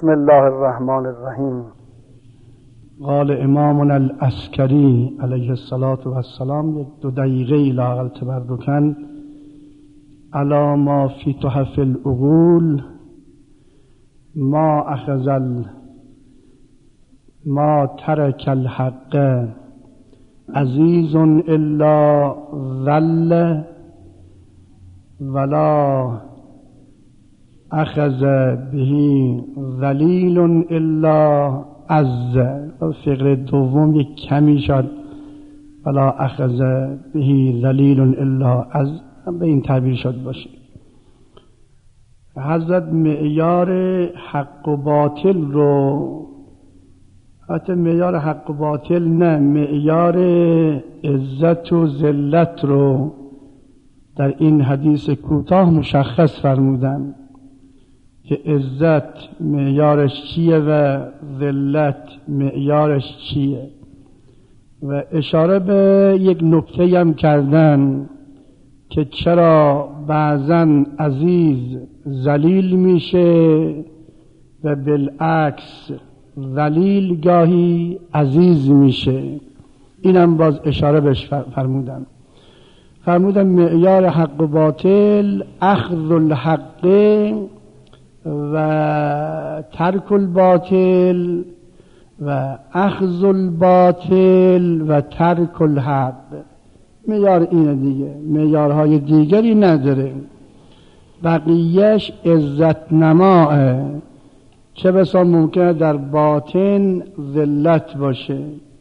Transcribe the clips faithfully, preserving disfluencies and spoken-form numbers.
بسم الله الرحمن الرحیم. قال امامنا العسکری علیه الصلاة والسلام، یک دو دقیقه لااقل تبرکن علی ما فی تحف العقول ما اخذ ما ترک الحق عزیز الا ذل ولا اخذ به ذلیل الا عز. فقره دوم یک کمی شد ولا اخذ به ذلیل الا عز، به این تعبیر شد باشه. حضرت معیار حق و باطل رو، حتی معیار حق و باطل نه، معیار عزت و ذلت رو در این حدیث کوتاه مشخص فرمودن که عزت معیارش چیه و ذلت معیارش چیه، و اشاره به یک نکته هم کردن که چرا بعضن عزیز ذلیل میشه و بالعکس ذلیل گاهی عزیز میشه. اینم باز اشاره بهش فرمودن. فرمودن معیار حق و باطل اخذ الحق و ترک الباطل و اخذ الباطل و ترک الحق. معیار اینه دیگه، معیارهای دیگری نداره. بقیهش عزت نماه، چه بسا ممکنه در باطن ذلت باشه،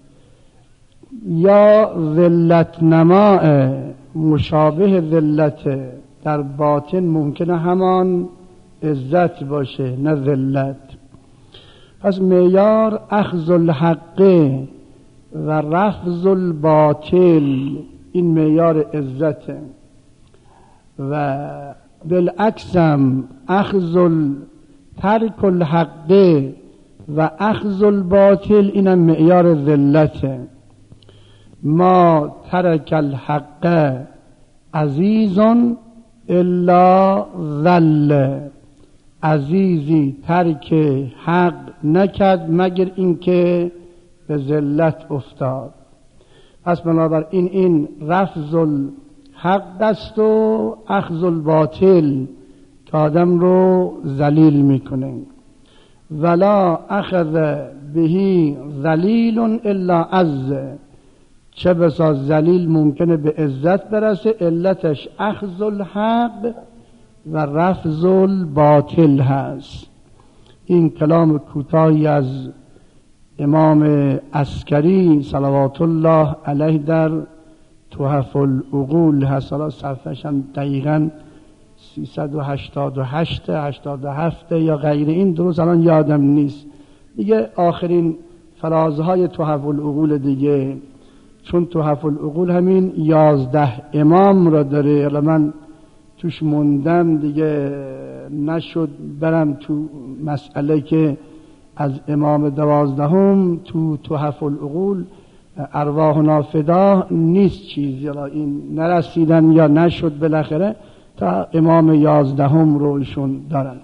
یا ذلت نماه مشابه ذلت در باطن ممکنه همان عزت باشه نه ذلت. پس معیار اخذ الحق و رفض الباطل، این معیار عزته، و بالعکس هم اخذ ترک الحق و اخذ الباطل اینم معیار ذلته. ما ترک الحق عزیز الا ذل، عزیزی ترک حق نکرد مگر اینکه به ذلت افتاد. پس بنابراین این رفض الحق است و اخذ الباطل که آدم رو ذلیل میکنه. ولا اخذ به ذلیل الا عز، چه بسا ذلیل ممکنه به عزت برسه، علتش اخذ الحق و رفض الباطل هست. این کلام کوتاهی از امام عسکری صلوات الله علیه در تحف العقول هست. حالا صفحه‌ش هم دقیقاً سیصد و هشتاد و هشت هشتاد و هفت یا غیر این، درست الان یادم نیست دیگه. آخرین فرازهای تحف العقول دیگه، چون تحف العقول همین یازده امام را داره. حالا من توش موندم دیگه، نشد برم تو مسئله که از امام دوازدهم تو تحف العقول ارواحنا فدا نیست چیزی، حالا این نرسیدن یا نشد بالاخره تا امام یازدهم رو ایشون دارن.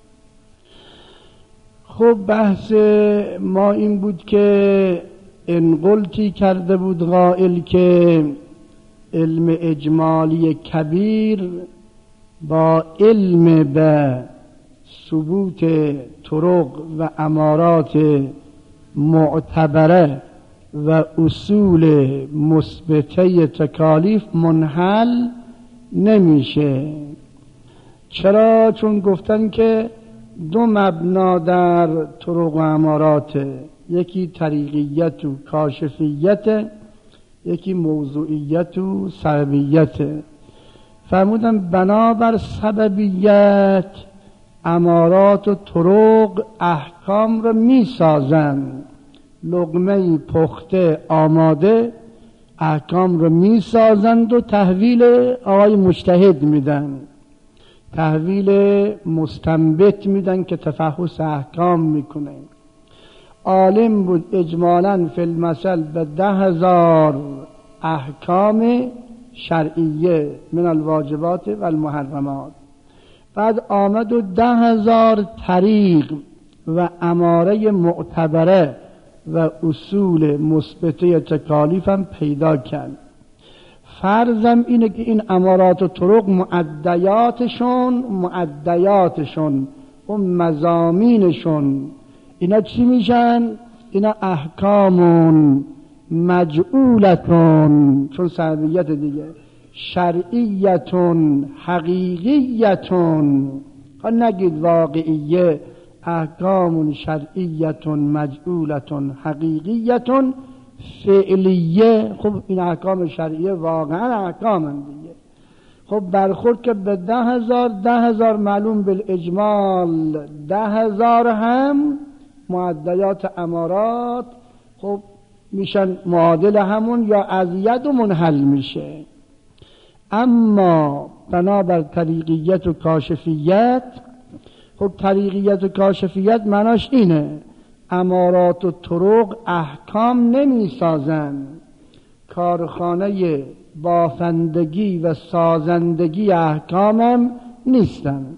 خب بحث ما این بود که انقلتی کرده بود قائل که علم اجمالی کبیر با علم به ثبوت طرق و امارات معتبره و اصول مثبته تکالیف منحل نمیشه. چرا؟ چون گفتن که دو مبنا در طرق و امارات، یکی طریقیت و کاشفیت، یکی موضوعیت و سببیت. فرمودن بنابر سببیت امارات و طرق احکام رو می سازن، لقمه پخته آماده احکام رو می سازند و تحویل آقای مجتهد میدن، تحویل مستنبط میدن که تفحص احکام میکنه. عالم بود اجمالاً فی المثل به ده هزار احکام شرعیه من الواجبات و المحرمات، بعد آمد و ده هزار طریق و اماره معتبره و اصول مثبته تکالیف هم پیدا کرد. فرضم اینه که این امارات و طرق معدیاتشون معدیاتشون و مضامینشون اینا چی میشن؟ اینا احکامون مجعولتون، چون سببیت دیگه، شرعیتون حقیقیتون، نگید واقعیه، احکام شرعیتون مجعولتون حقیقیتون فعلیه. خب این احکام شرعیه واقعا احکام هم دیگه. خب برخورد که به ده هزار ده هزار معلوم بالاجمال، ده هزار هم معدیات امارات خب میشن معادل همون یا اذیت و منحل میشه. اما بنابر طریقیت و کاشفیت، خب طریقیت و کاشفیت معناش اینه امارات و طرق احکام نمی سازن، کارخانه بافندگی و سازندگی احکامم نیستن.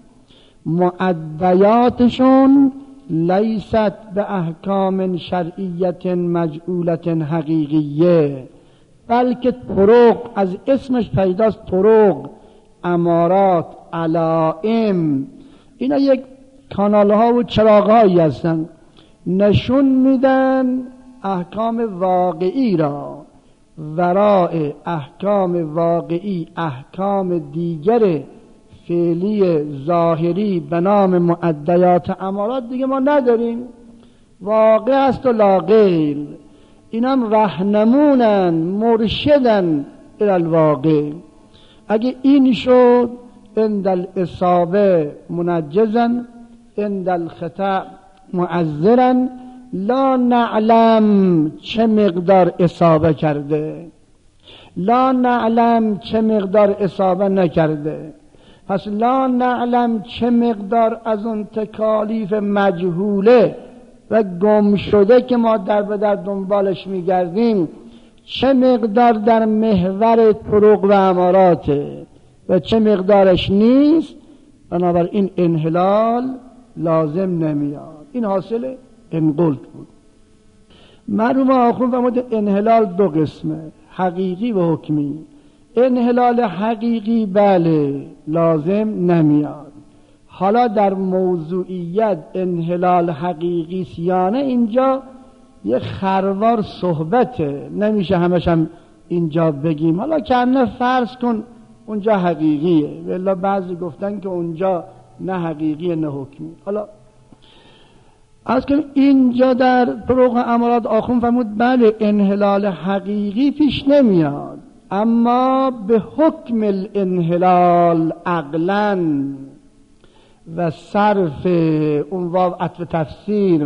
معدیاتشون لیست به احکام شرعیت مجعولت حقیقیه، بلکه طرق از اسمش پیداست، طرق، امارات، علائم، اینا یک کانال ها و چراغ هایی هستن نشون میدن احکام واقعی را. وراء احکام واقعی احکام دیگر فعلی ظاهری به نام معدیات امارات دیگه ما نداریم، واقع است و لا غیر. اینم رهنمونن، مرشدن الی الواقع. اگه این شد عند الاصابه منجزا عند الخطأ معذرا، لا نعلم چه مقدار اصابه کرده، لا نعلم چه مقدار اصابه نکرده، پس لا نعلم چه مقدار از اون تکالیف مجهوله و گم شده که ما در به در دنبالش میگردیم چه مقدار در محور طرق و اماراته و چه مقدارش نیست. بنابراین انحلال لازم نمیاد. این حاصل انقلت بود. مرحوم آخوند فرمود انحلال دو قسمه، حقیقی و حکمی. انحلال حقیقی بله لازم نمیاد. حالا در موضوعیت انحلال حقیقی سیانه اینجا یه خروار صحبته، نمیشه همش هم اینجا بگیم. حالا کنه فرض کن اونجا حقیقیه، ولی بعضی گفتن که اونجا نه حقیقیه نه حکمی. حالا از که اینجا در طرق امارات آخوند فرمود بله انحلال حقیقی پیش نمیاد، اما به حکم الانحلال عقلاً و صرف اون واو عطف تفسیر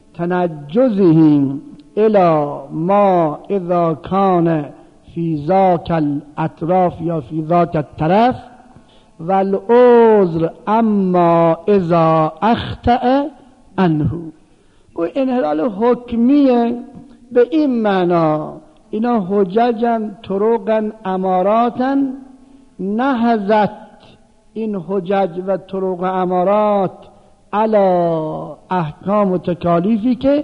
تنجزهم الى ما اذا کان فی ذاک الاطراف یا فی ذاک الطرف والعذر اما اذا اخطأ عنه. و انحلال حکمیه به این معنا اینا حججن طرقن اماراتن نهزت این حجج و طرق امارات علا احکام و تکالیفی که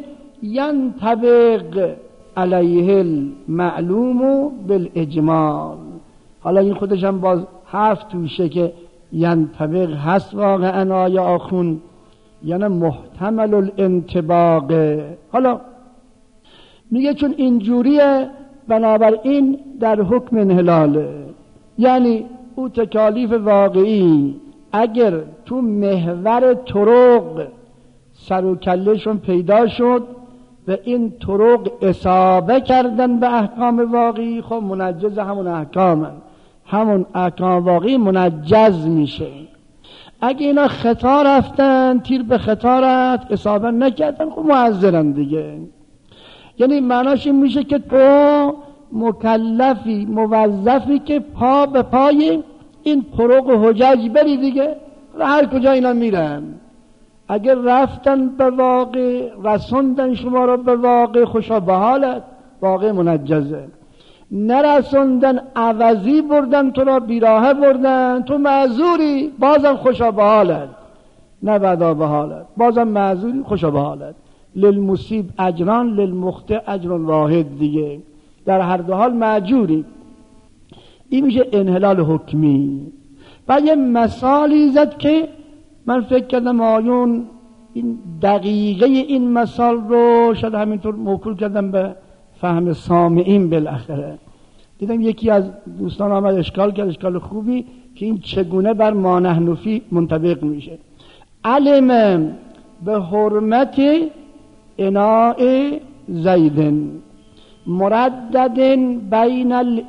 ینطبق علیه المعلوم بالاجمال. حالا این خودش هم باز حرف توشه که ینطبق هست واقعا آیا آخون یعنی محتمل الانطباق. حالا میگه چون اینجوریه بنابراین در حکم انحلاله، یعنی او تکالیف واقعی اگر تو محور طرق سر و کلهشون پیدا شد و این طرق اصابه کردن به احکام واقعی، خب منجز همون احکامن، همون احکام واقعی منجز میشه. اگه اینا خطا رفتن، تیر به خطا رفت، اصابه نکردن، خب معذرن دیگه. یعنی معناش این میشه که تو مکلفی موظفی که پا به پای این طرق و حجج بری دیگه. هر کجا اینا میرن، اگر رفتن به واقع رسوندن شما رو به واقع خوشا به حالت، واقع منجزه. نرسوندن عوضی بردن تو را بیراهه بردن، تو معذوری بازم خوشا به حالت. نه بعدا به حالت، بازم معذوری خوشا به حالت. للمصیب اجران للمخطئ اجر واحد دیگه، در هر دو حال معجوری. این میشه انحلال حکمی. و یه مثالی زد که من فکر کردم آیون این دقیقه این مثال رو شاید همینطور موکول کردم به فهم سامعین. بالاخره دیدم یکی از دوستان آمد اشکال کرد، اشکال خوبی، که این چگونه بر ما نحن فیه منطبق میشه. علم به حرمت اناء زید مردد بین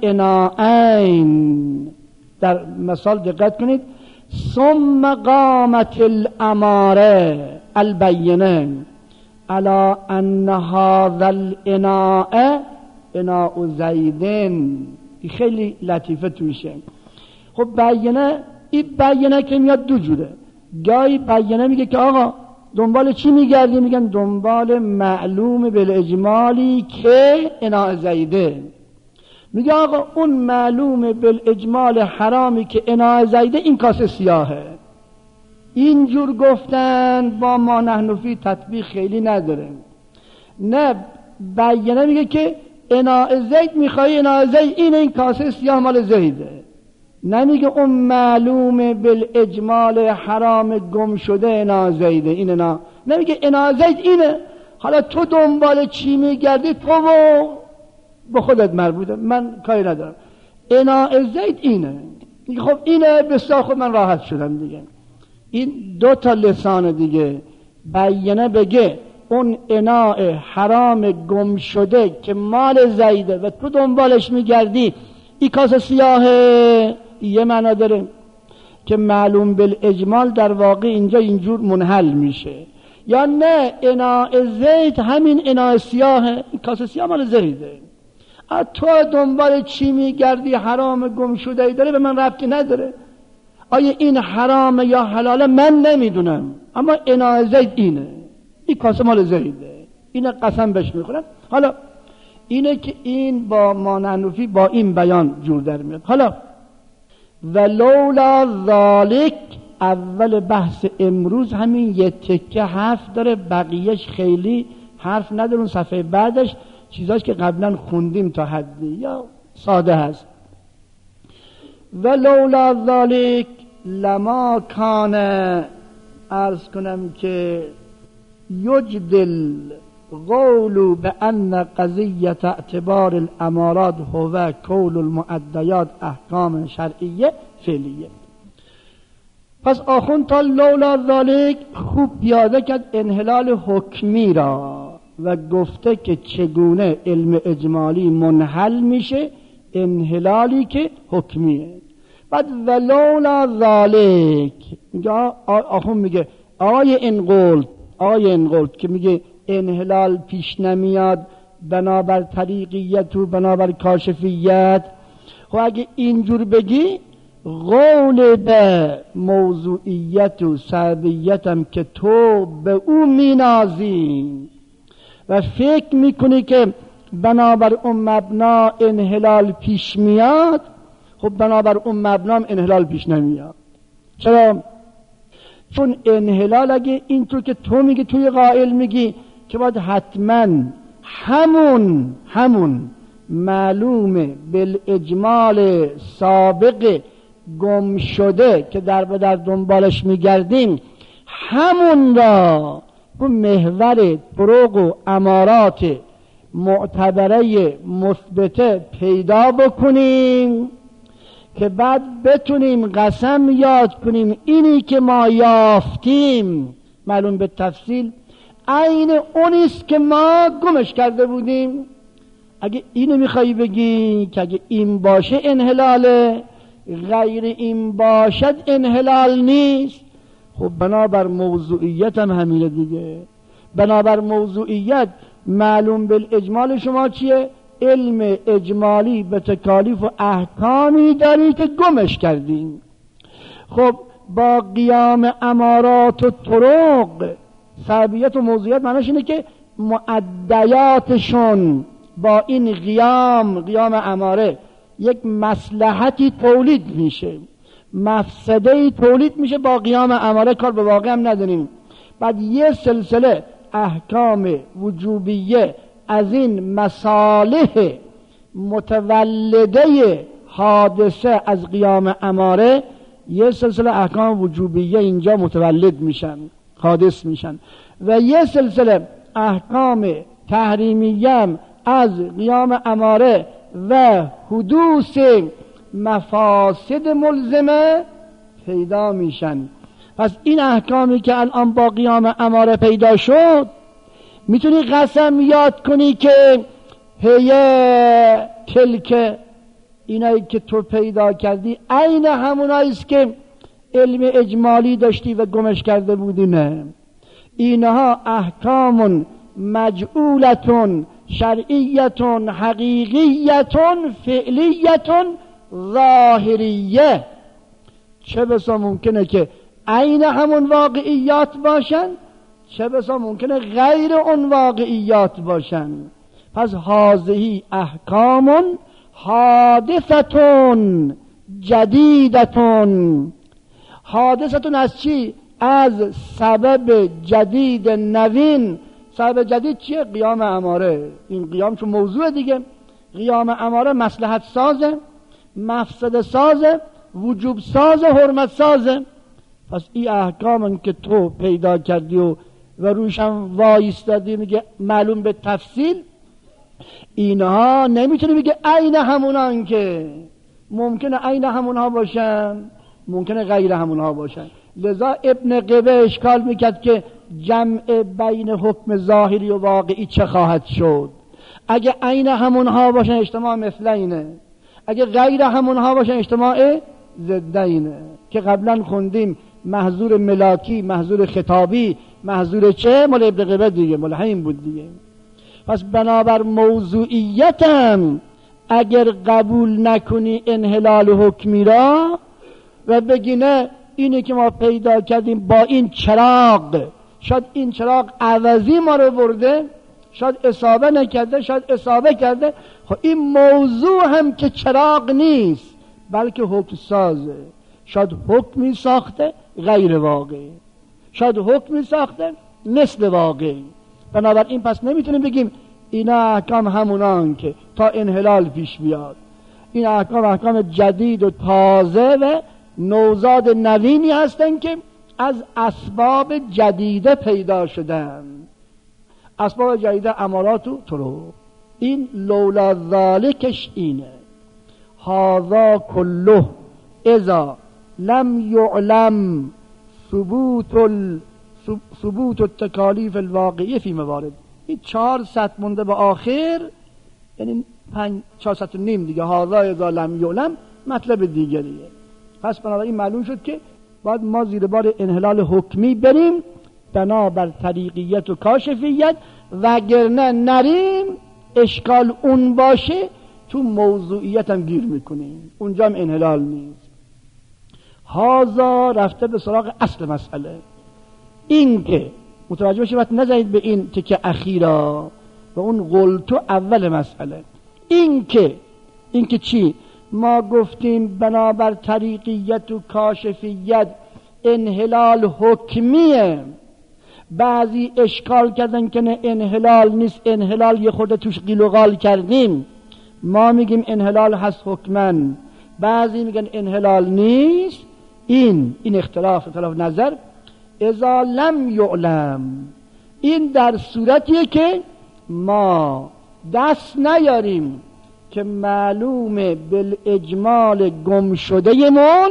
الاناءین. در مثال دقت کنید. ثم قامت الاماره البینه علی ان هذا الاناء اناء زیدن. خیلی لطیفه توشه. خب بینه، این بینه که میاد دو جوره. گاهی بینه میگه که آقا دنبال چی میگردی؟ میگن دنبال معلوم بالاجمالی که اناء زیده. میگه آقا اون معلوم بالاجمال حرامی که اناء زیده این کاسه سیاهه. اینجور گفتن با ما نحن فیه تطبیق خیلی نداره. نه، بینه میگه که اناء زید میخوای اناء زید اینه، این کاسه سیاه مال زیده. نمیگه اون معلوم بالاجمال حرام گم شده اناء زیده، اینه نه. نمیگه اناء زید اینه. حالا تو دنبال چی میگردی؟ تو و به خودت مربوطه، من کاری ندارم. اناء زید اینه. میگه خب اینه، بسیار خود من راحت شدم دیگه. این دو تا لسان دیگه. بینه بگه اون اناء حرام گم شده که مال زیده و تو دنبالش میگردی این کاسه سیاهه، یه معنا داره که معلوم بالاجمال در واقع اینجا اینجور منحل میشه. یا نه، اناء زید همین اناء سیاهه، این کاسه سیاه مال زیده. تو دنبال چی میگردی؟ حرام گم شده ای داره، به من ربطی نداره. آیا این حرامه یا حلاله من نمیدونم، اما اناء زید اینه، این کاسه مال زیده، اینه قسم بهش میخورم. حالا اینه که این با ما نحن فیه با این بیان جور در میاد. حالا ولولا ذالک، اول بحث امروز همین یه تکه حرف داره، بقیهش خیلی حرف نداره. اون صفحه بعدش چیزاش که قبلا خوندیم تا حدی یا ساده هست. ولولا ذالک لما کان، عرض کنم که یجدل قولوا بأن قضية اعتبار الامارات هو کول المعدیات احکام شرعیه فعلیه. پس آخوند تا لولا ذالک خوب پیاده کرد انحلال حکمی را و گفته که چگونه علم اجمالی منحل میشه انحلالی که حکمیه. بعد ولولا ذالک میگه، آخوند میگه آیه این قول، آیه این قول که میگه انحلال پیش نمیاد بنابر طریقیت و بنابر کاشفیت. خب اگه اینجور بگی قول به موضوعیت و سببیتم که تو به او مینازی و فکر میکنی که بنابر اون مبنا انحلال پیش میاد، خب بنابر اون مبنا انحلال پیش نمیاد. چرا؟ چون انحلال اگه اینطور که تو میگی، توی قائل میگی که باید حتما همون همون معلوم بالاجمال سابق گم شده که در به در دنبالش میگردیم، همون را به محور طرق و امارات معتبره مثبته پیدا بکنیم که بعد بتونیم قسم یاد کنیم اینی که ما یافتیم معلوم به تفصیل عین اونیست که ما گمش کرده بودیم. اگه اینو میخوایی بگی که اگه این باشه انحلاله، غیر این باشد انحلال نیست، خب بنابر موضوعیت هم همینه دیگه. بنابر موضوعیت معلوم بالاجمال شما چیه؟ علم اجمالی به تکالیف و احکامی داری که گمش کردین. خب با قیام امارات و طرق، سببیت و موضوعیت معناش اینه که معدیاتشون با این قیام قیام اماره یک مصلحتی تولید میشه. مفسده‌ای تولید میشه با قیام اماره، کار به واقع هم نداریم. بعد یه سلسله احکام وجوبیه از این مصالح متولده حادثه از قیام اماره، یه سلسله احکام وجوبیه اینجا متولد میشن، حادث میشن، و یه سلسله احکام تحریمیه از قیام اماره و حدوث مفاسد ملزمه پیدا میشن. پس این احکامی که الان با قیام اماره پیدا شد، میتونی قسم یاد کنی که هیه تلک، اینایی که تو پیدا کردی عین هموناییست که علم اجمالی داشتی و گمش کرده بودی. نه، اینها احکام مجعولتون شرعیتون حقیقیتون فعلیتون ظاهریه. چه بسا ممکنه که عین همون واقعیات باشن، چه بسا ممکنه غیر اون واقعیات باشن. پس هذه احکام حادثتون جدیدتون. حادثتون از چی؟ از سبب جدید نوین. سبب جدید چیه؟ قیام اماره. این قیام چون موضوع دیگه، قیام اماره مصلحت سازه، مفسد سازه، وجوب سازه، حرمت سازه. پس این احکام که تو پیدا کردی و و روشم وایستادی، میگه معلوم به تفصیل، اینها نمیتونی بگه عین همونان، که ممکنه عین همونها باشن، ممکنه غیر همونها باشن. لذا ابن قبه اشکال میکرد که جمع بین حکم ظاهری و واقعی چه خواهد شد. اگه عین همونها باشن اجتماع مثلینه، اگه غیر همونها باشن اجتماع ضدینه، که قبلا خوندیم محظور ملاکی، محظور خطابی، محظور چه؟ مال ابن قبه دیگه، مال همین بود دیگه. پس بنابر موضوعیتم اگر قبول نکنی انحلال حکمی را و بگی نه اینه که ما پیدا کردیم با این چراغ، شاید این چراغ عوضی ما رو برده، شاید اصابه نکرده، شاید اصابه کرده، خب این موضوع هم که چراغ نیست بلکه حکم سازه. شاید حکمی ساخته غیر واقعی، شاید حکمی ساخته مثل واقعی. بنابراین پس نمیتونیم بگیم اینا احکام همونان که تا انحلال پیش بیاد. این احکام احکام جدید و تازه و نوزاد نوینی هستن که از اسباب جدیده پیدا شدن. اسباب جدیده امارات و طرق. این لولا ذالکش اینه. هذا کله اذا لم یعلم ثبوت ال ثبوت التکالیف الواقعی فی موارد. این چهار سطر مونده به آخر، یعنی پنج چهار سطر نیم دیگه. هذا اذا لم یعلم مطلب دیگریه. پس بنابراین معلوم شد که باید ما زیر بار انحلال حکمی بریم بنابر طریقیت و کاشفیت، وگرنه نریم اشکال اون باشه تو موضوعیت هم گیر میکنیم، اونجا هم انحلال نیست. هازا رفته به سراغ اصل مسئله. این که متوجه باشید وقت نزنید به این تکه اخیرا و اون قلتو اول مسئله. این که این که چی؟ ما گفتیم بنابر طریقیت و کاشفیت انحلال حکمیه. بعضی اشکال کردن که نه انحلال نیست، انحلال یه خورده توش قیل و قال کردیم. ما میگیم انحلال هست حکمن، بعضی میگن انحلال نیست. این این اختلاف اختلاف نظر. اذا لم یعلم، این در صورتیه که ما دست نیاریم که معلومه بالاجمال گم شده من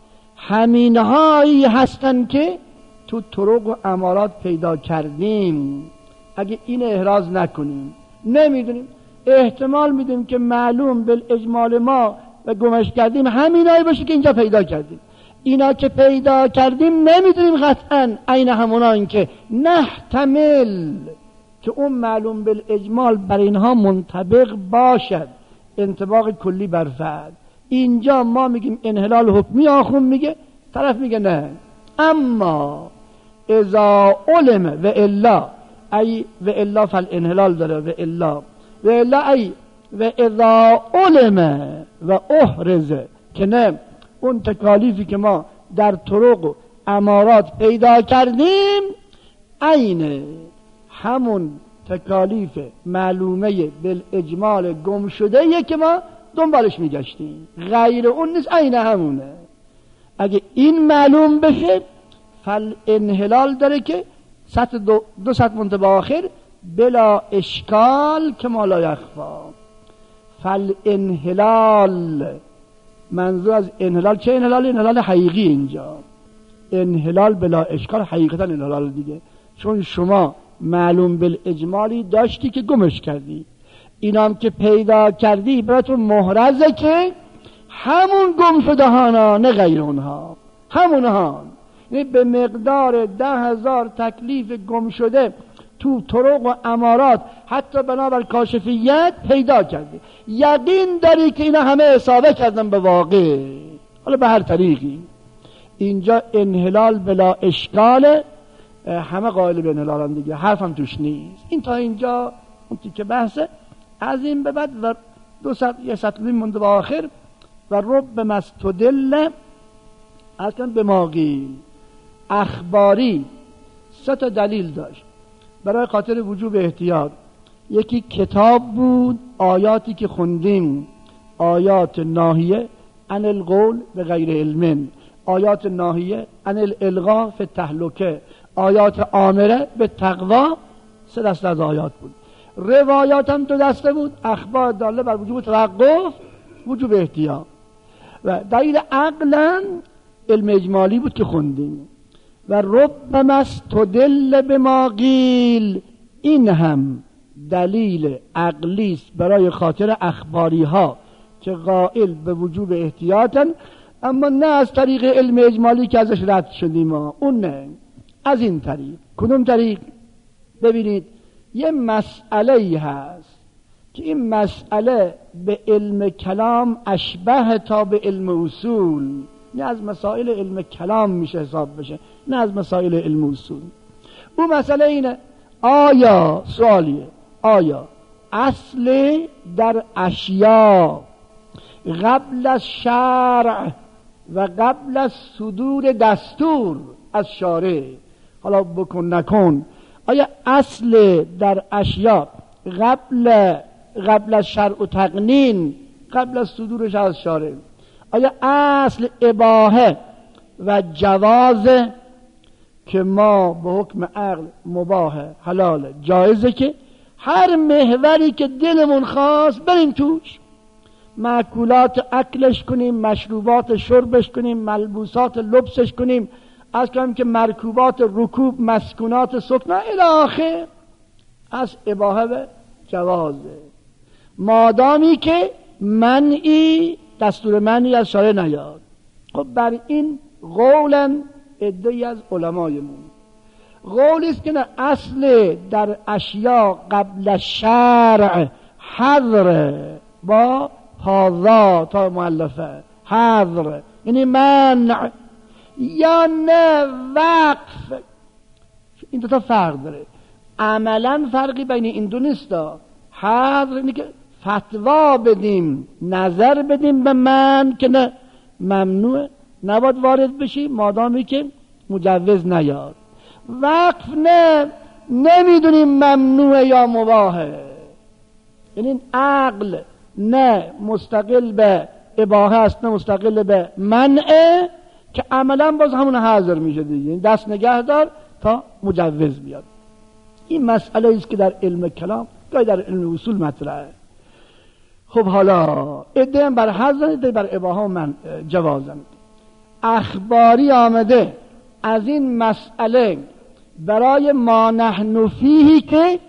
همینهایی هستن که تو طرق و امارات پیدا کردیم. اگه این احراز نکنیم نمیدونیم، احتمال میدیم که معلوم بالاجمال ما و گمش کردیم همینایی باشه که اینجا پیدا کردیم. اینا که پیدا کردیم نمیدونیم قطعا عین همونان که نحتمل که اون معلوم بالاجمال بر اینها منطبق باشد، انطباق کلی بر فرد. اینجا ما میگیم انحلال حکمی، آخون میگه، طرف میگه نه. اما اذا علم و الا ای و الا فالانحلال داره و الا و الا ای و اذا علم و احرز که نه اون تکالیفی که ما در طرق و امارات پیدا کردیم عین همون تکالیف معلومه بالاجمال گم شده یه که ما دنبالش میگشتیم، غیر اون نیست، عین همونه. اگه این معلوم بشه فل انحلال داره که سطح دو, دو سطح منتبه آخر بلا اشکال که ما لا یخفا. فل انحلال منظور از انحلال چه انحلال؟ انحلال حقیقی اینجا، انحلال بلا اشکال حقیقتا انحلال دیگه، چون شما معلوم بالاجمالی داشتی که گمش کردی، اینام که پیدا کردی براتون محرزه که همون گم شده ها نه غیر اونها، همون ها. یعنی به مقدار ده هزار تکلیف گم شده تو طرق و امارات حتی بنابر کاشفیت پیدا کردی، یقین داری که اینا همه اصابه کردن به واقع، حالا به هر طریقی. اینجا انحلال بلا اشکال، همه قائل به انحلال هم دیگه، حرف هم توش نیست. این تا اینجا اون که بحثه. از این به بعد و دو سطح یه سطح مونده به آخر و رب مستدل اصلا به ماقیل اخباری سه تا دلیل داشت برای خاطر وجوب احتیاط. یکی کتاب بود، آیاتی که خوندیم، آیات ناهیه عن القول به غیر علم، آیات ناهیه عن الالغاء فی التهلکه، آیات آمره به تقوا. سه دسته از آیات بود. روایات هم دو دسته بود، اخبار داله بر وجوب توقف، وجوب احتیاط. و دلیل عقلا علم اجمالی بود که خوندیم. و رب مستدل به ما قیل، این هم دلیل عقلی است برای خاطر اخباری ها که قائل به وجوب احتیاطن، اما نه از طریق علم اجمالی که ازش رد شدیم، اون نه، از این طریق. کدوم طریق؟ ببینید یه مسئله هست که این مسئله به علم کلام اشبه تا به علم اصول، نه از مسائل علم کلام میشه حساب بشه، نه از مسائل علم اصول. اون مسئله اینه، آیا سوالیه، آیا اصل در اشیاء قبل از شرع و قبل از صدور دستور از شارع، حالا بکن نکن، آیا اصل در اشیاء قبل قبل از شرع و تقنین، قبل از صدورش از شارع، آیا اصل اباحه و جواز که ما به حکم عقل مباحه حلاله جایزه که هر محوری که دلمون خواست بریم توش، مأکولات اکلش کنیم، مشروبات شربش کنیم، ملبوسات لبسش کنیم، از کنیم که مرکوبات رکوب، مسکونات سکنا الی آخر، از اباحه و جوازه، مادامی که منعی دستور منعی از شارع نیاد. خب بر این قولن عده‌ای از علمایمون قولی است که نه، اصل در اشیاء قبل شرع حظر با پاذا تا مؤلفه، حظر یعنی منع، یا نه وقف. این دو تا فرق داره، عملا فرقی بین این دو نیست. حظر اینه که فتوا بدیم، نظر بدیم به من که نه ممنوع، نباید وارد بشی مادامی که مجوز نیاد. وقف نه، نمیدونیم ممنوع یا مباحه، یعنی عقل نه مستقل به اباحه است نه مستقل به منعه، که عملا باز همون حاضر میشه دیگه، دست نگه دار تا مجوز بیاد. این مسئله است که در علم کلام گاهی در علم اصول مطرحه. خب حالا ادعا بر حظر، ادعا بر اباحه و من جوازن. اخباری آمده از این مسئله برای ما نحن فیهی که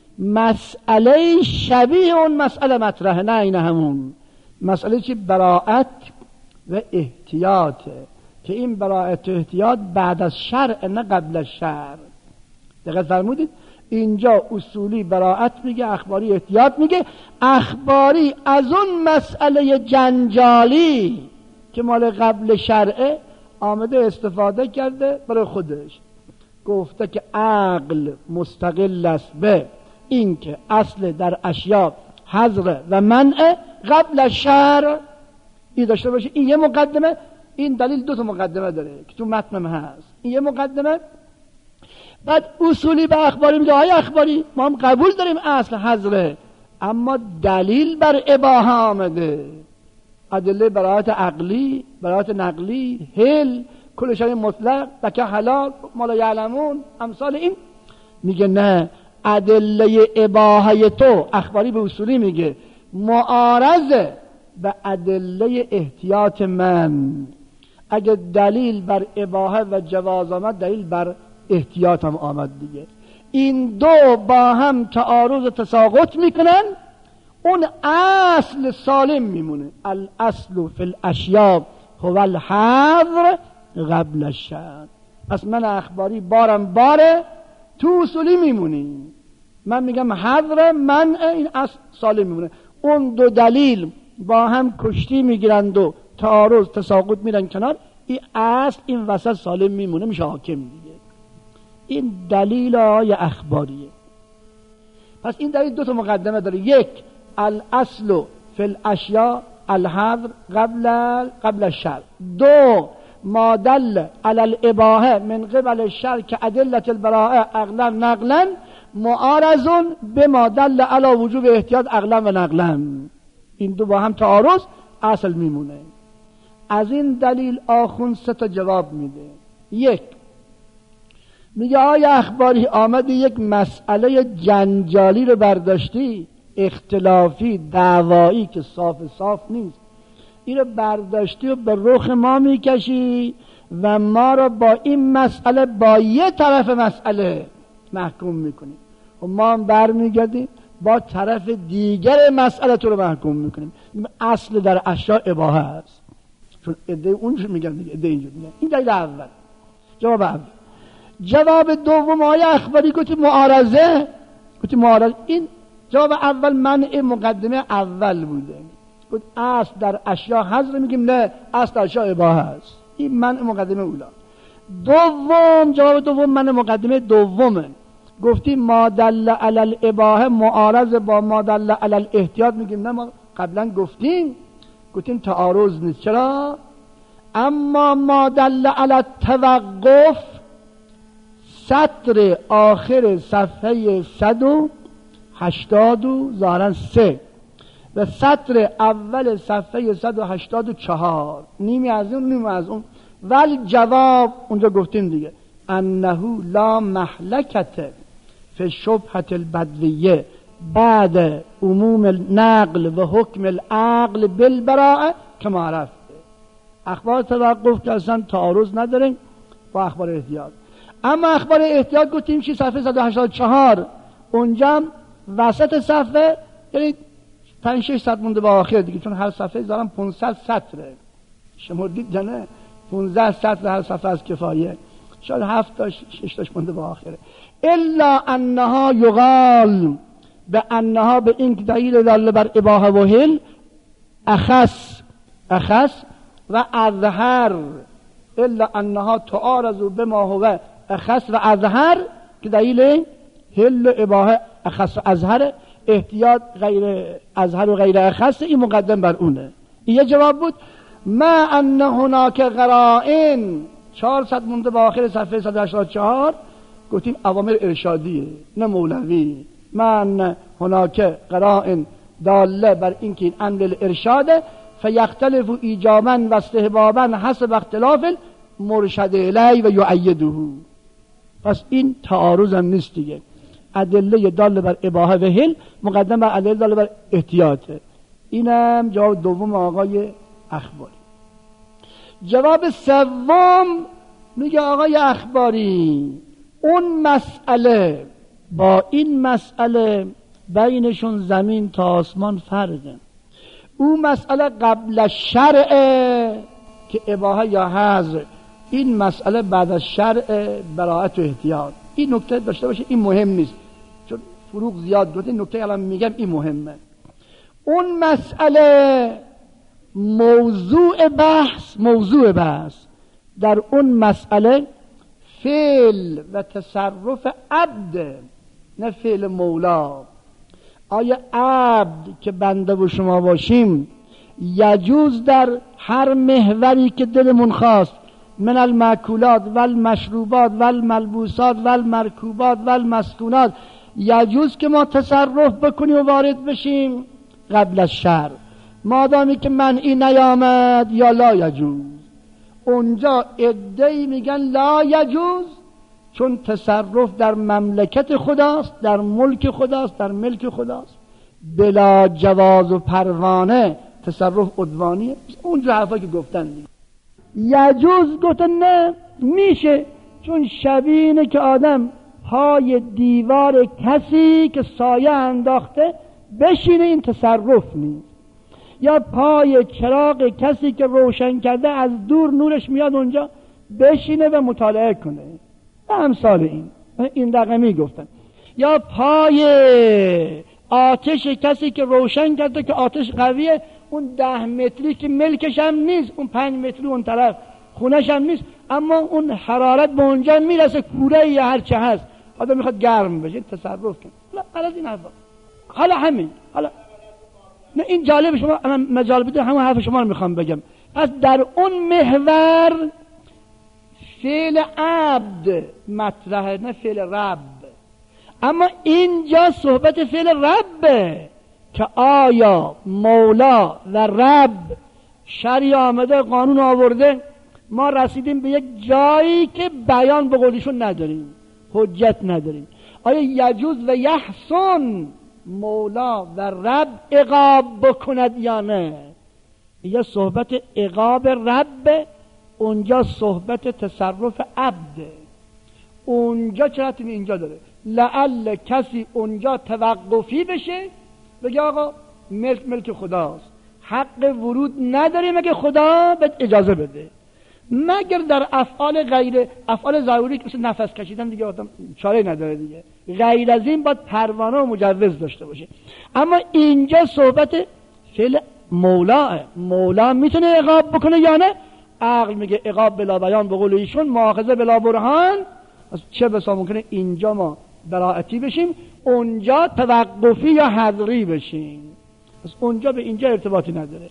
مسئله شبیه اون مسئله مطرحه، نه این همون مسئله چی؟ براءت و احتیاطه، که این براءت و احتیاط بعد از شرع نه قبل از شرع. دقیق فرمودید؟ اینجا اصولی براءت میگه، اخباری احتیاط میگه. اخباری از اون مسئله جنجالی که مال قبل شرعه آمده استفاده کرده برای خودش، گفته که عقل مستقل است به این که اصل در اشیاء حظر و منع قبل شرع این داشته باشه. این یه مقدمه. این دلیل دو تا مقدمه داره که تو متنم هست. این یه مقدمه. بعد اصولی به اخباری میگه آیا اخباری ما هم قبول داریم اصل حظره، اما دلیل بر اباحه آمده، ادله برایت عقلی، برایت نقلی، هل، کل شیء مطلق، لکه حلال، ما لا یعلمون، امثال این. میگه نه، ادله اباحه تو اخباری به اصولی میگه معارضه به ادله احتیاط من. اگه دلیل بر اباحه و جواز آمد، دلیل بر احتیاط هم آمد دیگه. این دو با هم تعارض و تساقط میکنن، اون اصل سالم میمونه. الاصل فی الاشیاء هو الحظر قبل الشرع. پس من اخباری بارم باره تو اصولی میمونی، من میگم حظر منع، این اصل سالم میمونه. اون دو دلیل با هم کشتی میگیرند و تعارض تساقط میرن کنار، این اصل این وسط سالم میمونه، میشه حاکم دیگه. این دلیل های اخباریه. پس این دلیل دو تا مقدمه داره. یک، الاصل فی الاشیاء الحظر قبل قبل الشرع. دو، ما دل علی الاباحه من قبل الشرع که ادله البراءه عقلا نقلا معارض بما دل علی وجوب احتیاط عقلا و نقلا. این دو با هم تعارض، اصل میمونه. از این دلیل آخوند سه تا جواب میده. یک، میگه آیا اخباری آمدی یک مسئله جنجالی رو برداشتی، اختلافی دعوایی که صاف صاف نیست، این رو برداشتی و به رخ ما میکشی و ما رو با این مسئله با یه طرف مسئله محکوم میکنی و ما هم برمیگردیم با طرف دیگر مسئله تو رو محکوم میکنیم. اصل در اشیاء اباحه هست، چون عده اونجور میگن دیگه، عده اینجور میگن. این دلیل اول. جواب اول. جواب دوم آیا اخباری گفتی معارضه، گفتی معارضه. این جواب اول منع مقدمه اول بوده. گفت اصل در اشیاء حظر، میگیم نه، اصل در اشیاء اباحه هست. این منع مقدمه اولا. دوم، جواب دوم منع مقدمه دومه. گفتی ما دل علی الاباحه معارض با ما دل علی الاحتیاط، میگیم نه، ما قبلا گفتیم گفتیم تعارض نیست. چرا؟ اما ما دل علی التوقف، سطر آخر صفحه صد و هشتاد و ظاهرا سه و سطر اول صفحه صد و هشتاد و چهار، نیمی از اون نیمی از اون. ولی جواب اونجا گفتیم دیگه، انه لا محلکت فی شبهت البدویه بعد عموم النقل و حکم العقل بالبراءه که معرفه. اخبار توقف که اصلا تعارض نداریم با اخبار احتیاط. اما اخبار احتیاط گفتیم چی؟ صفحه صد و هشتاد و چهار، اونجا وسط صفحه، یعنی پنج شش صد مونده با آخر دیگه، چون هر صفحه دارم پانصد سطره، شمردید جنه پانزده سطر هر صفحه از کفایه، شاید هفت تا شش تاش مونده با آخره. الا انها یقال به انها، به این دلیل دل بر اباحه و حل، اخص اخص و اظهر. الا انها تعارض بما هو اخص و اظهر، که دلیل حل اباحه اخص و اظهر، احتیاط غیر اظهر و غیر اخص. این مقدم بر اونه. این یه جواب بود. ما ان هناک قرائن، چهارصد مونده با آخر صفحه صد و هشتاد و چهار، گفتیم اوامر ارشادیه نه مولوی. من هناک قرائن داله بر اینکه این امر الارشاده، فیختلف ایجابا و استحبابا حسب اختلاف مرشد الی و یؤیده. پس این تعارض هم نیست دیگه. ادله داله بر اباحه و حل مقدم بر ادله داله بر احتیاطه. اینم جواب دوم آقای اخباری. جواب سوم میگه آقای اخباری، اون مسئله با این مسئله بینشون زمین تا آسمان فرقه. اون مسئله قبل شرع که اباحه یا حظر، این مسئله بعد از شرع براءت و احتیاط. این نکته داشته باشه، این مهم نیست چون فروق زیاد گفته. نکته الان میگم این مهمه. اون مسئله موضوع بحث موضوع بحث در اون مسئله فعل و تصرف عبد، نه فعل مولا. آیا عبد که بنده و شما باشیم یجوز در هر محوری که دلمون خواست، من المأکولات و المشروبات و الملبوسات و المرکوبات و المسکونات، یجوز که ما تصرف بکنیم و وارد بشیم قبل از شر، مادامی که منعی نیامد یا لا یجوز. اونجا عده‌ای میگن لا یجوز، چون تصرف در مملکت خداست، در ملک خداست، در ملک خداست، بلا جواز و پروانه تصرف عدوانیه. اونجا حرفا که گفتن دیگه. یجوز گفتن نه میشه، چون شبینه که آدم پای دیوار کسی که سایه انداخته بشینه، این تصرف نیست. یا پای چراغ کسی که روشن کرده از دور نورش میاد اونجا بشینه و مطالعه کنه، امثال این این رقمی گفتن. یا پای آتش کسی که روشن کرده که آتش قویه، اون ده متری که ملکش هم نیست، اون پنج متری اون طرف خونش هم نیست، اما اون حرارت به اونجا میرسه، کوره یا هر چه هست آدم میخواد گرم بشه، تصرف کن. حالا از این حرفا، حالا همین، حالا نه این جالب، شما انا مجال بده همون حرف شما رو میخوام بگم. از در اون محور فعل عبد مطرحه، نه فعل رب. اما اینجا صحبت فعل ربه که آیا مولا و رب شرع آمده، قانون آورده، ما رسیدیم به یک جایی که بیان به قولشون نداریم، حجت نداریم. آیا یجوز و یحسن مولا و رب عقاب بکند یا نه؟ یا صحبت عقاب رب، اونجا صحبت تصرف عبده. اونجا چرا اینجا داره؟ لعل کسی اونجا توقفی بشه بگه آقا ملک ملک خداست، حق ورود نداری مگه خدا بهت اجازه بده، مگر در افعال غیر افعال ضروری که مثل نفس کشیدن دیگه آدم چاره نداره دیگه، غیر از این باید پروانه و مجوز داشته باشه. اما اینجا صحبت فعل مولا، مولا میتونه عقاب بکنه یا نه؟ عقل میگه عقاب بلا بیان، به قول ایشون مؤاخذه بلا برهان. از چه بسا ممکنه اینجا ما براعتی بشیم، اونجا توقفی یا حضری بشیم، از اونجا به اینجا ارتباطی نداره.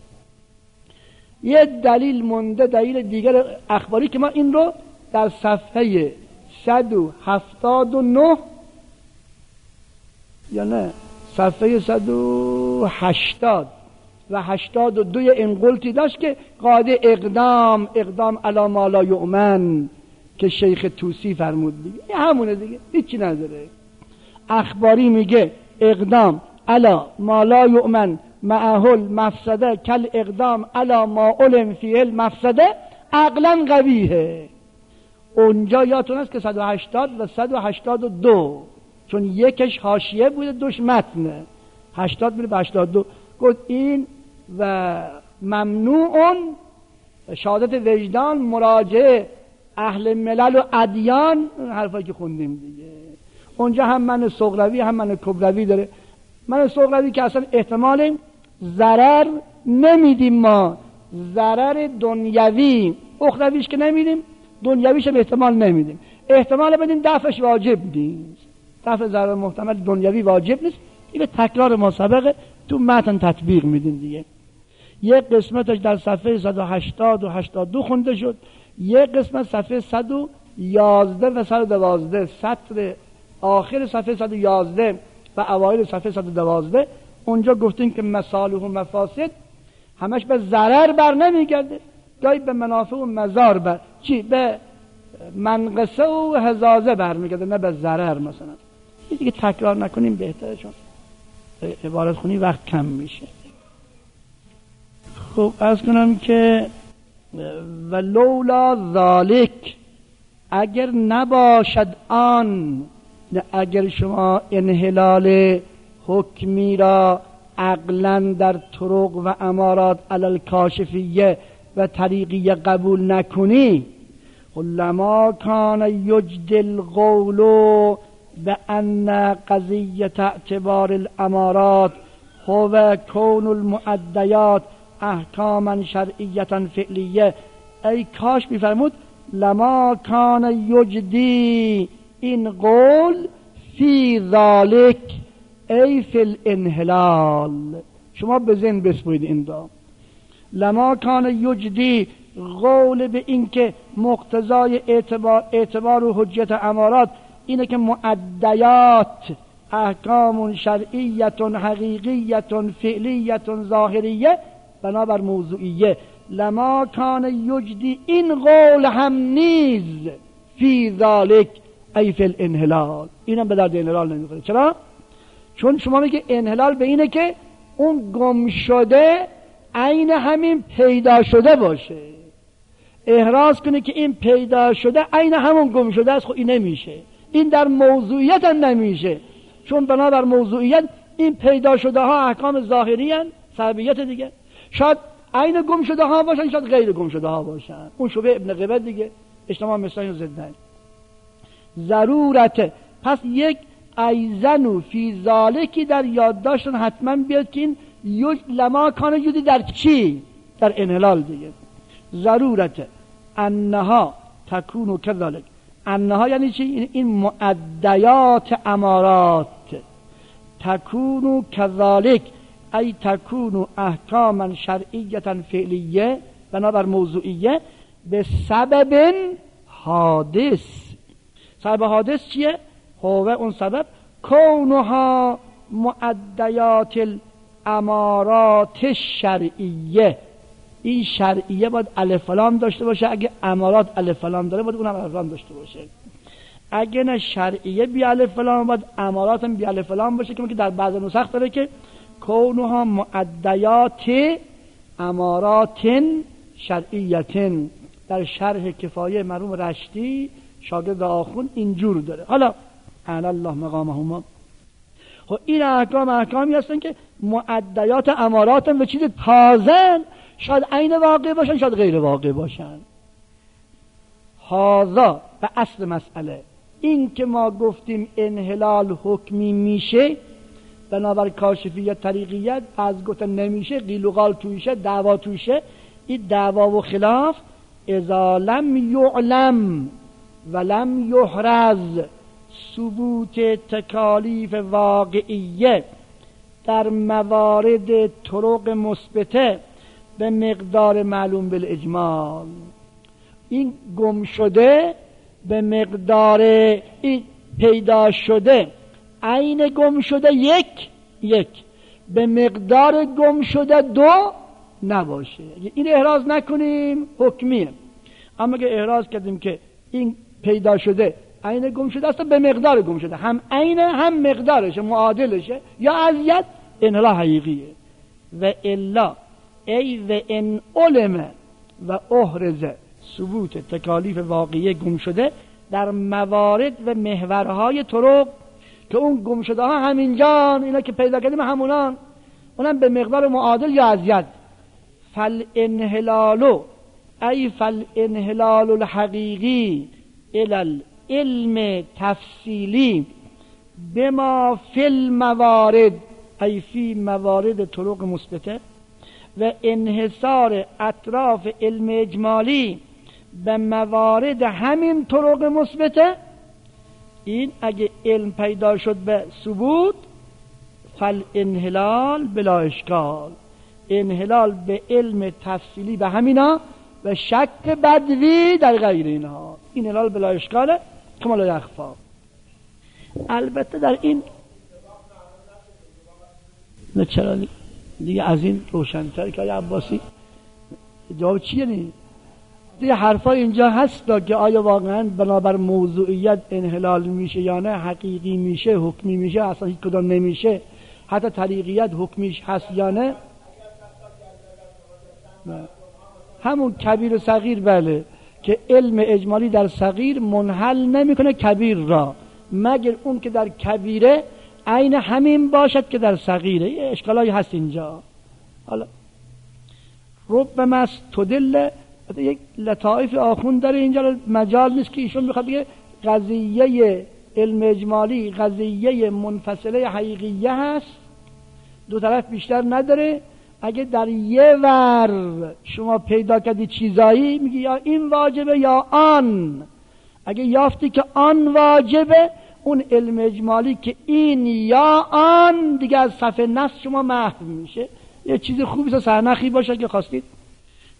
یه دلیل مونده، دلیل دیگر اخباری که ما این رو در صفحه صد و هفتاد و نه یا نه صفحه صد و هشتاد و هشتاد و دو این قلتی داشت که قاعده اقدام اقدام علی ما لا یؤمن که شیخ توسی فرمود دیگه، یه همونه دیگه، هیچی نداره. اخباری میگه اقدام علی ما لا یؤمن معهل مفسده کل اقدام علی ما علم فیه المفسده عقلا قویه. اونجا یادتون است که صد و هشتاد و صد و هشتاد و دو، چون یکش حاشیه بوده دوش متنه، هشتاد میره به هشتاد و دو، گفت این و ممنوعون شهادت وجدان مراجعه اهل ملل و ادیان، حرفایی که خوندیم دیگه. اونجا هم من صغروی هم من کبروی داره. من صغروی که اصلا احتمال ضرر نمیدیم، ما ضرر دنیوی، اخرویش که نمیدیم، دنیویش به احتمال نمیدیم، احتمال بدیم دفعش واجب نیست، دفع ضرر محتمل دنیوی واجب نیست. این به تکرار ما سبقه تو متن تطبیق میدیم دیگه. یک قسمتش در صفحه صد و هشتاد و هشتاد و دو خونده شد، یک قسمت صفحه صد و یازده و صد و دوازده، سطر آخر صفحه صد و یازده و اوایل صفحه صد و دوازده، اونجا گفتیم که مصالح و مفاسد همش به ضرر بر نمیگرده، گاهی به منافع و مضار بر چی به منقصه و هزازه برمیگرده، نه به ضرر. مثلا این دیگه تکرار نکنیم بهتره، چون عبارت خونی وقت کم میشه. خب عرض کنم که ولولا ذالک، اگر نباشد آن، اگر شما انحلال حکمی را عقلا در طرق و امارات علل کاشفیه و طریقیه قبول نکنی، لما کان یجدل قولو به ان قضیه اعتبار الامارات هو کون المعدیات احکاما شرعیتا فعلیه. ای کاش میفرمود لما کان یجدی این قول فی ذالک ای فی الانحلال. شما به ذهن بسپرید این دا لما کان یجدی قول به این که مقتضای اعتبار, اعتبار و حجت امارات اینه که معدیات احکام شرعیت حقیقیت فعلیت ظاهریه بنابر موضوعیه. لما کان یجدی این قول هم نیز فی ذالک ای فی الانحلال، اینم به درد انحلال نمیخوره. چرا؟ چون شما میگه انحلال به اینه که اون گم شده عین همین پیدا شده باشه، احراز کنه که این پیدا شده عین همون گم شده است. خب این نمیشه، این در موضوعیت هم نمیشه، چون بنابر موضوعیت این پیدا شده ها احکام ظاهری هستند، سببیت دیگه. شاید عین گم شده ها باشن، شاید غیر گم شده ها باشن. اون شبه ابن قبل دیگه اجتماع مثلا زدن ضرورته. پس یک ایزنو فی ذالکی در یادداشتون حتما بیاد که این یج لما کان یجدی در چی؟ در انحلال دیگه. ضرورته انها تکونو کذالک. انها یعنی چی؟ این معدیات امارات تکونو کذالک ای تکونو احکاما شرعیتا فعلیه بنابر موضوعیه به سبب حادث. سبب حادث چیه؟ هو اون سبب کونها معدیات الامارات شرعیه. این شرعیه باید الف لام داشته باشه، اگه امارات الف لام داره باید اونم الف لام داشته باشه. اگه نه شرعیه بی الف لام باید امارات هم بی الف لام باشه، که در بعض نسخ داره که کونها معدیات امارات شرعیه. در شرح کفایه مرحوم رشتی شاگرد آخوند اینجور داره. حالا اعلی الله مقامهما. خب این احکام احکامی هستن که معدیات امارات هم به چیز تازه، شاید عین واقع باشن شاید غیر واقع باشن. هذا به اصل مسئله این که ما گفتیم انحلال حکمی میشه بنابر کاشفیت طریقیت، از گفتن نمیشه قیل و قال توشه، دعوا توشه. این دعوا و خلاف اذا لم یعلم ولم یحرز ثبوت تکالیف واقعیه در موارد طرق مثبته به مقدار معلوم بالاجمال. این گم شده به مقدار این پیدا شده عین گم شده یک یک به مقدار گم شده دو نباشه. این احراز نکنیم حکمیه، اما اگه احراز کردیم که این پیدا شده عین گم شده است به مقدار گم شده، هم عین هم مقدارشه معادلشه، یا ازیت انحلال حقیقیه. و الا ای و ان علم و احرز ثبوت تکالیف واقعی گم شده در موارد و محورهای طرق که اون گم شده ها همینجان، اینا که پیدا کردیم همونان، اونم به مقدار معادل یا ازیت. فالانحلال ای فالانحلال الحقیقی الى العلم تفصیلی بما فی الموارد ای فی موارد طرق مثبته و انحصار اطراف علم اجمالی به موارد همین طرق مثبته. این اگه علم پیدا شد به ثبوت فالانحلال بلا اشکال، انحلال به علم تفصیلی به همینا و شک بدوی در غیر اینها، این انحلال بلا اشکاله کما لا یخفا. البته در این نه چرا دیگه از این روشن‌تر که آیا عباسی جواب چیه؟ نی دیگه حرفا اینجا هست که آیا واقعا بنابر موضوعیت انحلال میشه یا نه، حقیقی میشه حکمی میشه اصلا هیچ کدام نمیشه، حتی طریقیت حکمیش هست یا نه. همون کبیر و صغیر بله، که علم اجمالی در صغیر منحل نمیکنه کبیر را، مگر اون که در کبیره عین همین باشد که در صغیره. یه اشکالایی هست اینجا. حالا ربما استدل یک لطائف آخوند داره اینجا، مجال نیست که ایشون بخواد بگه قضیه علم اجمالی قضیه منفصله حقیقیه هست، دو طرف بیشتر نداره. اگه در یه ور شما پیدا کردی چیزایی، میگی یا این واجبه یا آن. اگه یافتی که آن واجبه، اون علم اجمالی که این یا آن دیگه از صفحه نص شما محو میشه. یه چیز خوبی سرنخی باشه که خواستید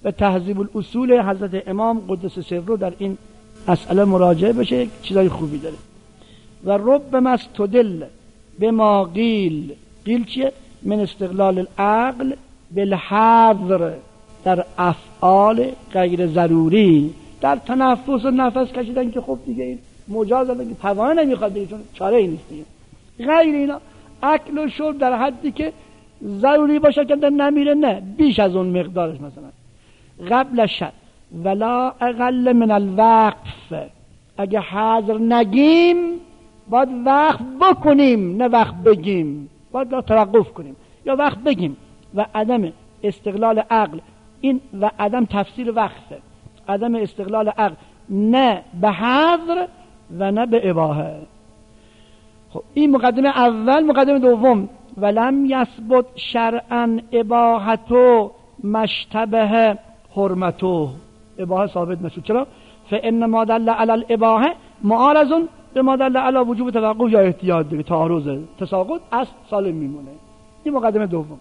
به تهذیب الاصول حضرت امام قدس سره در این مسئله مراجعه بشه، چیزای خوبی داره. و رب مستدل به ما قیل، قیل چیه؟ من استقلال العقل بالحظر در افعال غیر ضروری، در تنفس و نفس کشیدن که خب دیگه این مجاز هست که توانه نمیخواد دیگه، چون چاره ای نیست دیگه. غیر اینا اکل و شرب در حدی که ضروری باشه که در نمیره، نه بیش از اون مقدارش، مثلا قبل شد ولا اقل من الوقف، اگه حاضر نگیم باید وقف بکنیم نه وقت بگیم، باید توقف کنیم یا وقت بگیم. و عدم استقلال عقل، این و عدم تفسیر وقفه، عدم استقلال عقل نه به حظر و نه به اباحه. خب این مقدمه اول. مقدمه دوم ولم یثبت شرعا اباحتو مشتبه حرمتو، اباحه ثابت نشد. چرا؟ فان ما دل علی الاباحه معارض به ما دل علی وجوب توقف یا احتیاط، دیگه تعارض تساقط اصل سالم میمونه. این مقدمه دوم.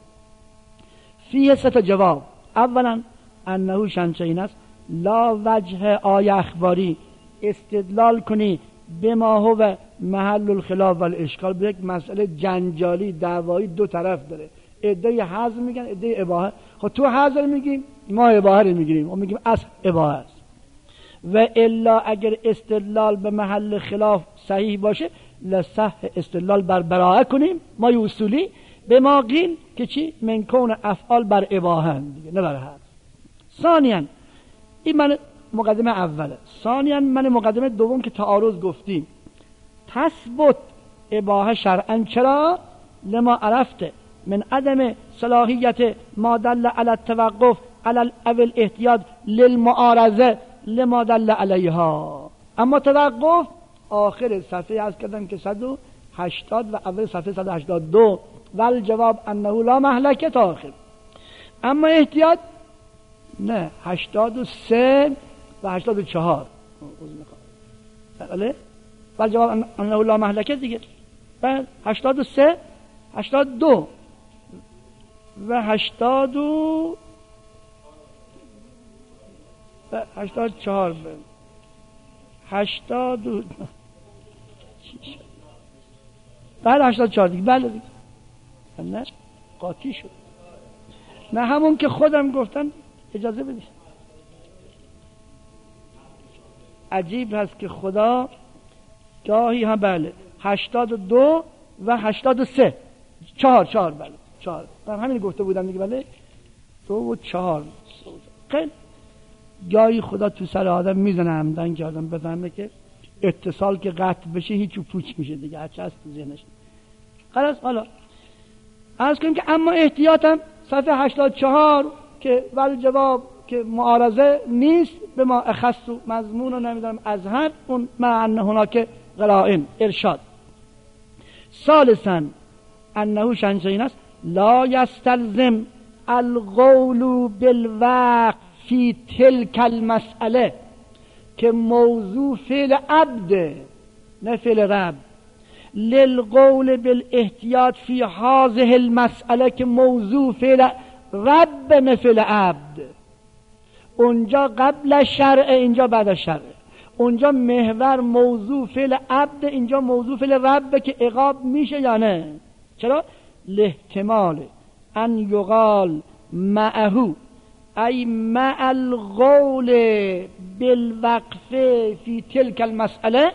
فیه سه تا جواب. اولا انه شنچین است لا وجه آیه اخباری استدلال کنی به ما هو محل الخلاف و الاشکال، به یک مسئله جنجالی دعوایی دو طرف داره، عده حظر میگن عده اباحه. خب تو حظر میگیم ما اباحه رو میگیریم و میگیم اصل اباحه است. و الا اگر استدلال به محل خلاف صحیح باشه لصح استدلال بر براءه کنیم ما اصولی به ما قیل که چی؟ من کون افعال بر اباحه دیگه، نه بر حظر. ثانیاً این من مقدمه اوله. ثانیاً من مقدمه دوم که تعارض گفتیم، تثبت اباحه شرعاً. چرا؟ لما عرفته من عدم صلاحیت ما دل علی التوقف علی اول احتیاط للمعارضه لما دل علیها. اما توقف آخر صفحه از کردم که صد و هشتاد و اول صفحه صد و هشتاد و دو ول جواب انه لا مهلکه تا آخر. اما احتیاط نه، هشتاد و سه و هشتاد و چهار. بله ول جواب انه لا مهلکه دیگه. بعد هشتاد و سه هشتاد و دو و هشتاد و هشتاد و چهار هشتاد و بله هشتاد و چهار دیگه. بله دیگه نه قاطی شد. نه همون که خودم گفتم. اجازه بدید. عجیب هست که خدا گاهی هم بله هشتاد و دو و هشتاد و سه چهار چهار بله چهار من همین گفته بودم دیگه. بله دو و چهار خیلی گاهی خدا تو سر آدم میزنه همدن که آدم بفهمه که اتصال که قطع بشه هیچ و پوچ میشه دیگه، هرچه هست تو ذهنش. خلاص حالا عرض کنیم که اما احتیاطم صفحه هشتاد و چهار که ول جواب که معارضه نیست به ما اخص و مضمون و نمیدونم اظهر اون معنی هناک قرائن ارشاد. ثالثاً انه شنشین است لا یستلزم القول بالوقف فی تلک المسئله، که موضوع فعل عبد نه فعل رب، للقول بالاحتیاط فی هذه المسئله که موضوع فعل رب نه فعل عبد. اونجا قبل شرع اینجا بعد شرع، اونجا محور موضوع فعل عبد اینجا موضوع فعل رب که عقاب میشه یا نه. چرا؟ لاحتمال ان یقال معه ای مع القول بالوقف فی تلک المسئله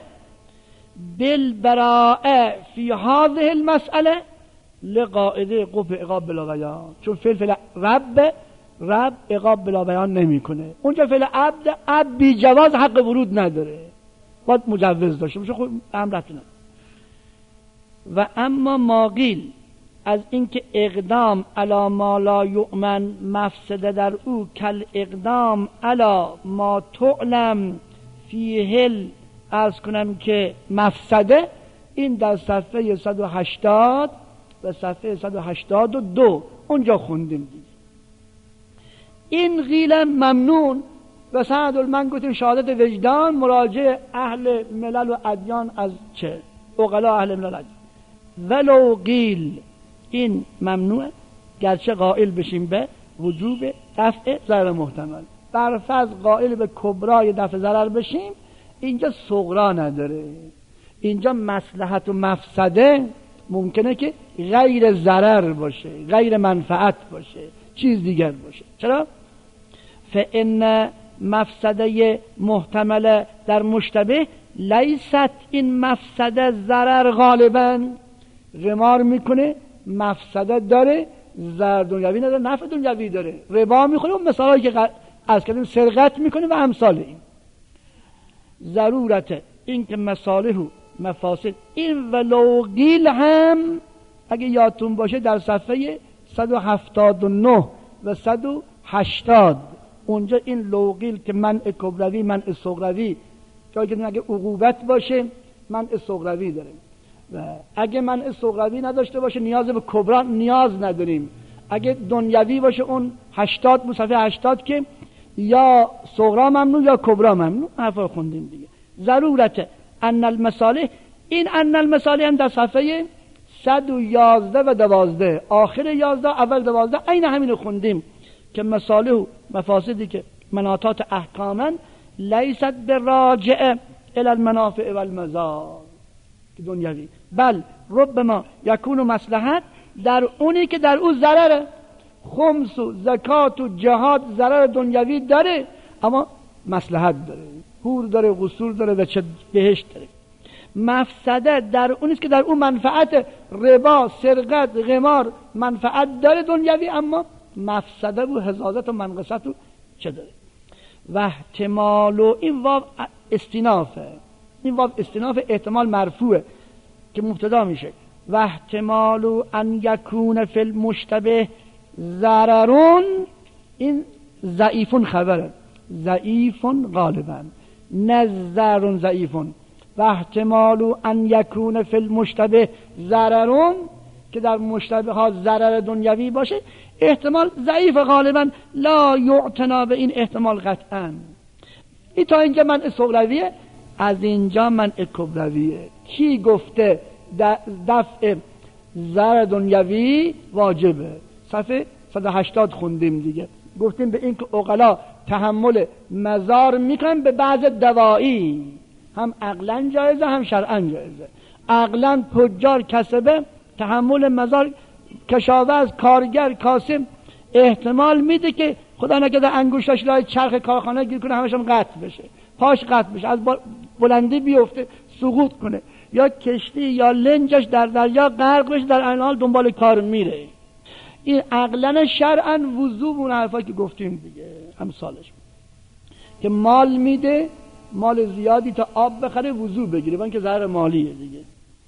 بالبراءه فی هذه المسئله لقاعده قف عقاب بلا بیان. چون فعل فعل رب رب عقاب بلا بیان نمیکنه. اونجا فعل عبد عبد بی جواز حق ورود نداره، باید مجوز داشته باشه. خود امرتونه. و اما ما قیل از اینکه اقدام علی ما لا یؤمن مفسده در او کل اقدام علی ما تعلم فیه عرض کنم که مفسده، این در صفحه صد و هشتاد و صفحه صد و هشتاد و دو اونجا خوندیم دیگه. این قیل ممنون و سند من گفتیم شهادت وجدان مراجع اهل ملل و ادیان از چه؟ عقلا اهل ملل و ادیان. ولو قیل این ممنوعه گرچه قائل بشیم به وجوب دفع ضرر محتمل. بر فرض قائل به کبرای دفع ضرر بشیم، اینجا صغرا نداره. اینجا مصلحت و مفسده ممکنه که غیر ضرر باشه، غیر منفعت باشه، چیز دیگر باشه. چرا؟ فإن مفسده محتمل در مشتبه لیست، این مفسده ضرر غالبا غمار میکنه، مفسده داره، ضرر دنیوی نداره، نفع دنیوی داره، ربا میخوره، اون مثالایی که از کردیم سرقت میکنه و امثال این. ضرورت این که مصالح و مفاسد این ولو قیل هم اگه یادتون باشه در صفحه صد و هفتاد و نه و صد و هشتاد اونجا این لوقیل که منع کبروی منع صغروی، جایی که اگه عقوبت باشه منع صغروی داره و اگه منع صغروی نداشته باشه نیاز به کبرا نیاز نداریم. اگه دنیوی باشه اون هشتاد بود، صفحه هشتاد که یا صغرا ممنوع یا کبرا ممنوع، حرفا خوندیم دیگه. ضرورت ان المصالح، این ان المصالح هم در صفحه صد و یازده و دوازده، آخر یازده اول دوازده عین همین رو خوندیم که مصالح و مفاسدی که مناطات احکامن لیست براجع الی المنافع و المضار دنیوی، بل ربما یکون مصلحت در اونی که در او ضرره. خمس و زکات و جهاد ضرر دنیوی داره اما مصلحت داره، حور داره، قصور داره و چه بهشت داره. مفسده در اونیست که در اون منفعت، ربا، سرقت، قمار منفعت داره دنیوی اما مفسده و حزازت و منقصت و چه داره. و احتمال و این واو استینافه، این واو استیناف احتمال مرفوعه که مبتدا میشه. و احتمال ان یکون فی المشتبه ضررون، این ضعیفون خبره، ضعیفون غالبا نه ضررون ضعیفون. و احتمال ان یکون فی المشتبه ضررون که در مشتبه ها ضرر دنیوی باشه احتمال ضعیف غالبا، لا یعتنا به این احتمال قطعا. این تا اینجا منع صغرویه، از اینجا منع کبرویه. کی گفته دفع ضرر دنیوی واجبه؟ صفحه صد و هشتاد خوندیم دیگه، گفتیم به این که عقلا تحمل مضار میکنن به بعض دوایی، هم عقلا جایزه هم شرعا جایزه. عقلا تجار کسبه تحمل مضار، کشاورز، کارگر، کاسب احتمال میده که خدا نکرده انگوشتاش لای چرخ کارخانه گیر کنه همش هم قطع بشه، پاش قطع بشه، از بلندی بیفته سقوط کنه، یا کشتی یا لنجش در دریا غرق بشه، در این حال دنبال کار میره. این عقلا شرعا وضوع اون حرفا که گفتیم دیگه امثالش، که مال میده، مال زیادی تا آب بخره وضوع بگیره، با اینکه ضرر مالیه دیگه.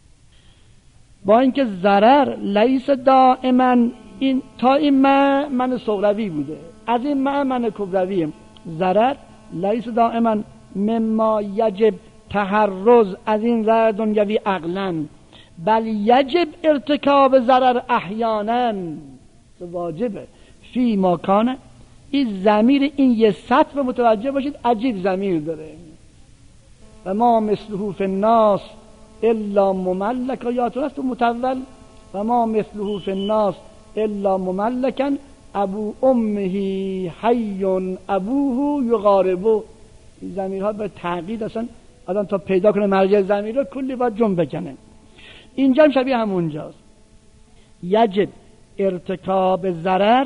با اینکه ضرر لیس دائما، این تا این من من صغروی بوده، از این من من کبرویه. ضرر لیس دائما مما یجب تحرز از این ضرر دنیوی عقلا، بل یجب ارتکاب ضرر احیانا، واجبه فی ما کان. این ضمیر این یه سطر رو متوجه باشید، عجیب ضمیر داره. و ما مثله فی الناس الا مملکا، یادتون هست تو متول و ما مثله فی الناس الا مملکا ابو امه حی ابوه یغاربو. این ضمیرها به تعقید اصلا آدم تا پیدا کنه مرجع ضمیر رو کلی باید جمع بکنه. اینجا هم شبیه همونجاست. یجب ارتکاب ضرر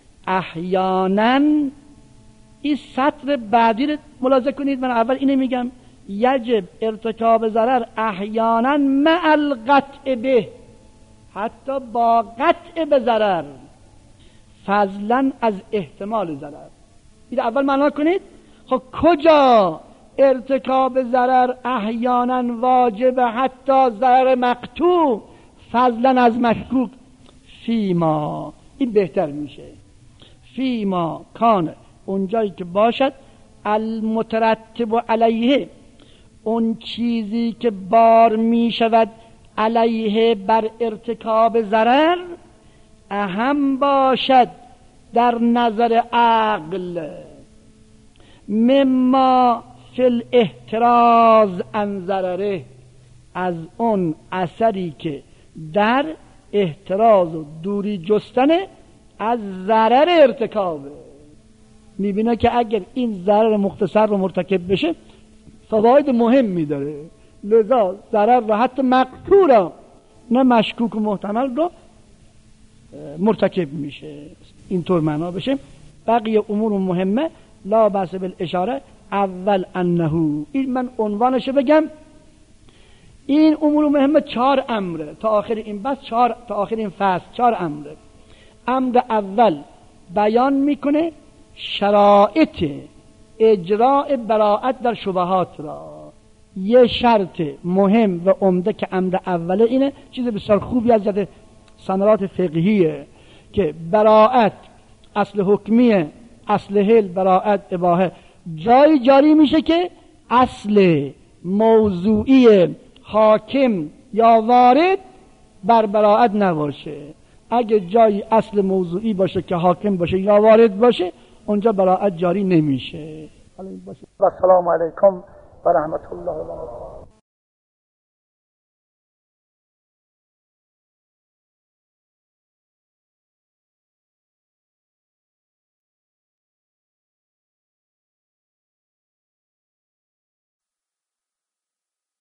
احیانا، این سطر بعدی رو ملاحظه کنید، من اول اینو میگم یجب ارتکاب ضرر احیانا مع القطع به، حتی با قطع به ضرر، فضلا از احتمال ضرر. این اول معنا کنید. خب کجا ارتکاب ضرر احیانا واجب حتی ضرر مقطوع، فضلا از مشکوک؟ فیما، این بهتر میشه. فیما کان، اونجایی که باشد المترتب علیه، اون چیزی که بار می شود علیه بر ارتکاب ضرر اهم باشد در نظر عقل مما فی الاحتراز عن ضرره، از اون اثری که در احتراز و دوری جستن از ضرر ارتکابه. میبینه که اگر این ضرر مختصر رو مرتکب بشه فواید مهمی داره، لذا ضرر رو حتی مقطوع نه مشکوک و محتمل رو مرتکب میشه. اینطور معنا بشه بقیه امور مهمه لا بأس بالاشاره. اول انه، این من عنوانشو بگم، این امور مهمه چهار امره تا آخر این بس، چهار تا آخر این فصل چهار امره. امر اول بیان میکنه شرایط اجراء براءت در شبهات را. یه شرط مهم و عمده که امر اوله اینه، چیز بسیار خوبی از جهت ثمرات فقهیه که براءت اصل حکمیه، اصل حل براءت اباحه، جایی جاری میشه که اصل موضوعی حاکم یا وارد بر براءت نباشه. اگه جایی اصل موضوعی باشه که حاکم باشه یا وارد باشه اونجا براءت جاری نمیشه. و السلام علیکم و رحمت الله و برکاته.